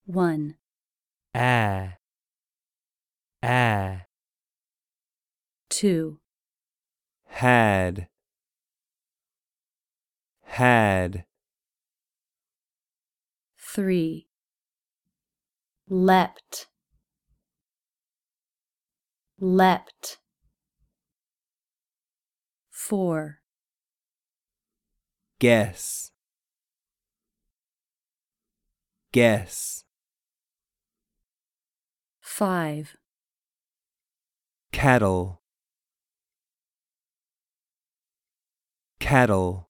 1, air, air, 2, had, had, 3, leapt, leapt, 4, guess, guess, 5, cattle, cattle,